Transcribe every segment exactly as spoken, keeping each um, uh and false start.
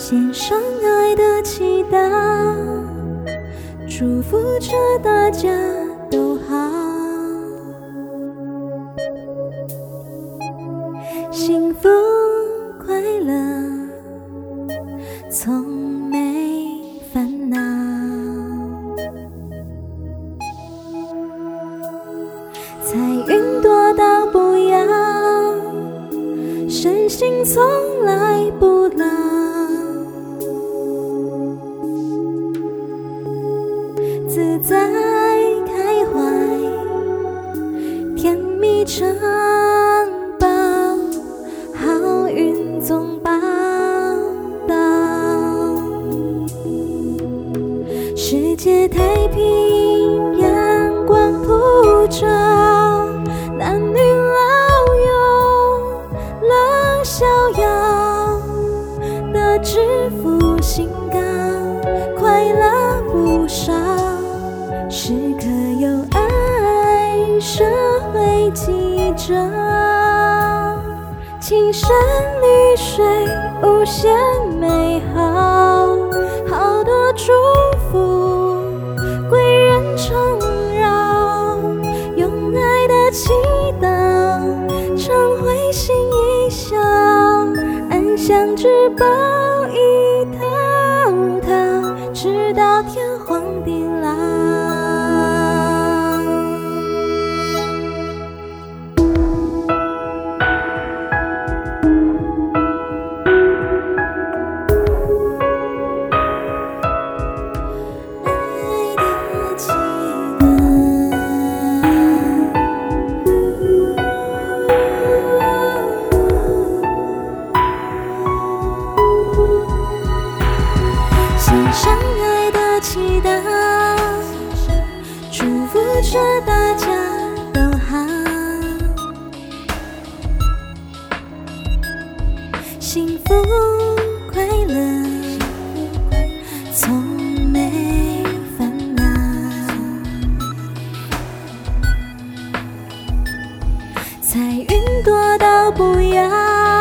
献上爱的祈祷，祝福着大家都好，幸福快乐，从没烦恼。彩云多到不要，身心从来不老。自在开怀，甜蜜城堡，好运总报道。世界太平，阳光普照，男女老幼乐逍遥，得致富兴高，快乐不少。时刻有爱，社会记着，青山绿水无限美好，好多祝福归人缠绕，用爱的祈祷常会心一笑，安详之宝一套套，直到天荒地老。献上爱的祈祷，祝福着大家都好，幸福快乐，从没烦恼。彩云多到不要，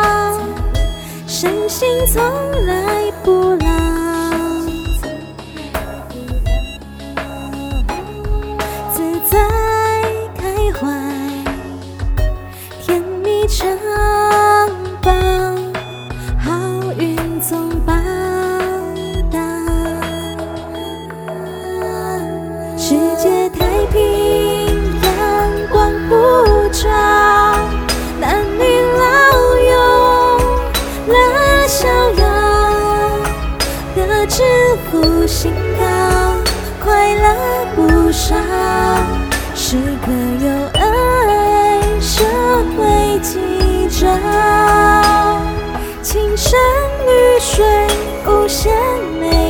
身心从来不老。在开怀，甜蜜城堡，好运总报道。世界太平，阳光普照，男女老幼乐逍遥，得致富兴高，快乐不少。时刻有爱，社会记着，青山绿水无限美